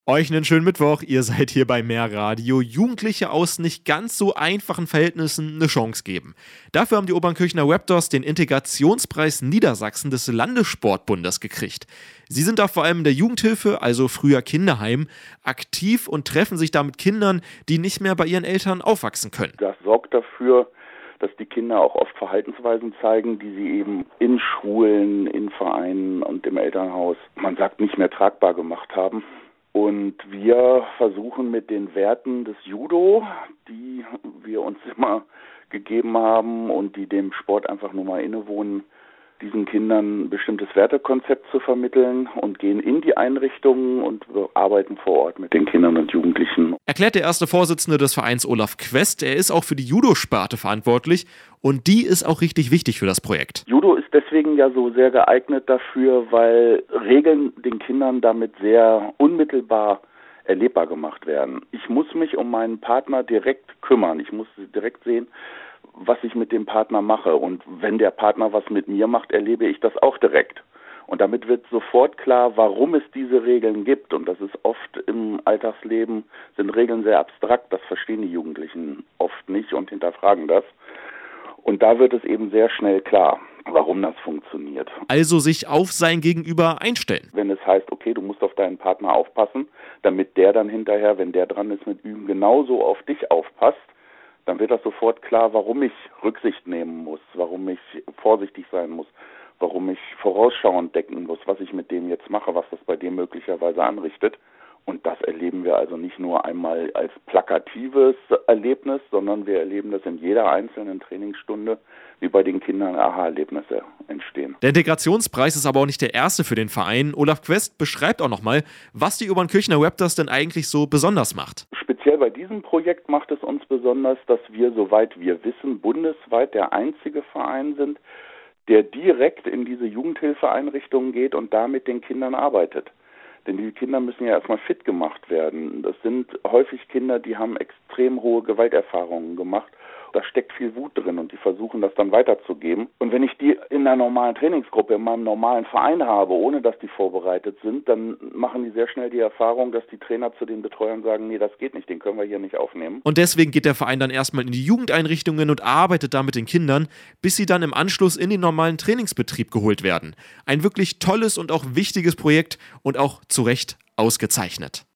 Euch einen schönen Mittwoch, ihr seid hier bei Mehr Radio. Jugendliche aus nicht ganz so einfachen Verhältnissen eine Chance geben. Dafür haben die Obernkirchener Raptors den Integrationspreis Niedersachsen des Landessportbundes gekriegt. Sie sind da vor allem in der Jugendhilfe, also früher Kinderheim, aktiv und treffen sich da mit Kindern, die nicht mehr bei ihren Eltern aufwachsen können. Das sorgt dafür, dass die Kinder auch oft Verhaltensweisen zeigen, die sie eben in Schulen, in Vereinen und im Elternhaus, man sagt, nicht mehr tragbar gemacht haben. Und wir versuchen mit den Werten des Judo, die wir uns immer gegeben haben und die dem Sport einfach nur mal innewohnen, diesen Kindern ein bestimmtes Wertekonzept zu vermitteln und gehen in die Einrichtungen und wir arbeiten vor Ort mit den Kindern und Jugendlichen. Erklärt der erste Vorsitzende des Vereins Olaf Quest. Er ist auch für die Judo-Sparte verantwortlich und die ist auch richtig wichtig für das Projekt. Judo ist deswegen ja so sehr geeignet dafür, weil Regeln den Kindern damit sehr unmittelbar erlebbar gemacht werden. Ich muss mich um meinen Partner direkt kümmern. Ich muss direkt sehen, was ich mit dem Partner mache. Und wenn der Partner was mit mir macht, erlebe ich das auch direkt. Und damit wird sofort klar, warum es diese Regeln gibt. Und das ist oft im Alltagsleben, sind Regeln sehr abstrakt. Das verstehen die Jugendlichen oft nicht und hinterfragen das. Und da wird es eben sehr schnell klar, warum das funktioniert. Also sich auf sein Gegenüber einstellen. Wenn es heißt, okay, du musst auf deinen Partner aufpassen, damit der dann hinterher, wenn der dran ist mit Üben, genauso auf dich aufpasst, dann wird das sofort klar, warum ich Rücksicht nehmen muss, warum ich vorsichtig sein muss, warum ich vorausschauend denken muss, was ich mit dem jetzt mache, was das bei dem möglicherweise anrichtet. Und das erleben wir also nicht nur einmal als plakatives Erlebnis, sondern wir erleben das in jeder einzelnen Trainingsstunde, wie bei den Kindern Aha-Erlebnisse entstehen. Der Integrationspreis ist aber auch nicht der erste für den Verein. Olaf Quest beschreibt auch nochmal, was die Obernkirchener Raptors denn eigentlich so besonders macht. Speziell bei diesem Projekt macht es uns besonders, dass wir, soweit wir wissen, bundesweit der einzige Verein sind, der direkt in diese Jugendhilfeeinrichtungen geht und da mit den Kindern arbeitet. Denn die Kinder müssen ja erstmal fit gemacht werden. Das sind häufig Kinder, die haben extrem hohe Gewalterfahrungen gemacht. Da steckt viel Wut drin und die versuchen das dann weiterzugeben. Und wenn ich die in einer normalen Trainingsgruppe, in meinem normalen Verein habe, ohne dass die vorbereitet sind, dann machen die sehr schnell die Erfahrung, dass die Trainer zu den Betreuern sagen, nee, das geht nicht, den können wir hier nicht aufnehmen. Und deswegen geht der Verein dann erstmal in die Jugendeinrichtungen und arbeitet da mit den Kindern, bis sie dann im Anschluss in den normalen Trainingsbetrieb geholt werden. Ein wirklich tolles und auch wichtiges Projekt und auch zu Recht ausgezeichnet.